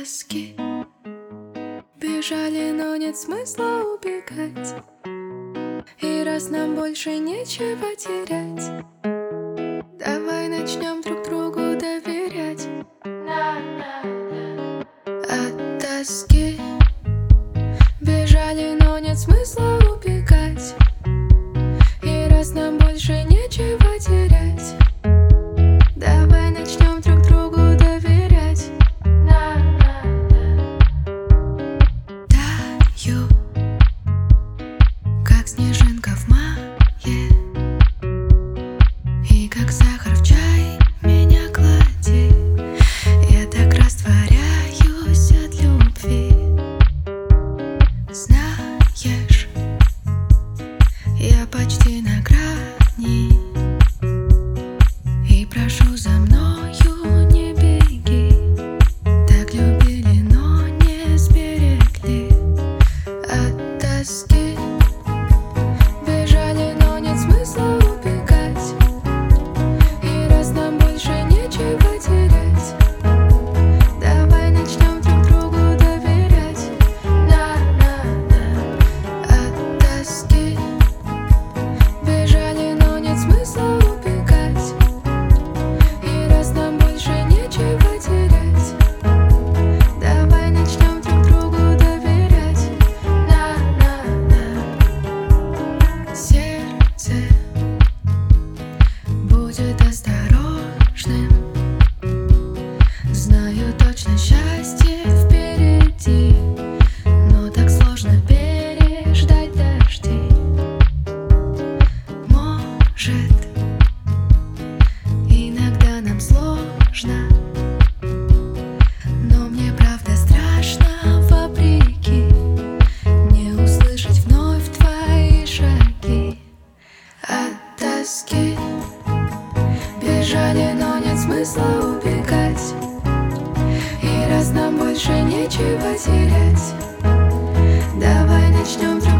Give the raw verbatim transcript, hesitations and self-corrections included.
тоски. Бежали, но нет смысла убегать. И раз нам больше нечего терять, давай начнем друг другу доверять. От тоски бежали, но нет смысла убегать. И раз нам больше нечего терять, давай начнем друг другу доверять. Таю, как снежинка в мае, и как сахар в чай меня клади. Я так растворяюсь от любви. Знаешь, я почти на грани, и прошу, за мною не беги. Так любили, но не сберегли. От тоски бежали, но нет смысла убегать. И раз нам больше нечего терять, давай начнем друг другу доверять. На-на-на. От тоски бежали, но нет смысла убегать. И раз нам больше нечего терять, давай начнем друг другу доверять. На-на-на. Сердце будет осторожным. Знаю точно, счастье впереди, но так сложно переждать дожди. Может, иногда нам сложно, но мне правда страшно, вопреки, не услышать вновь твои шаги. От тоски бежали, но нет смысла убегать. И раз нам больше нечего терять, давай начнем.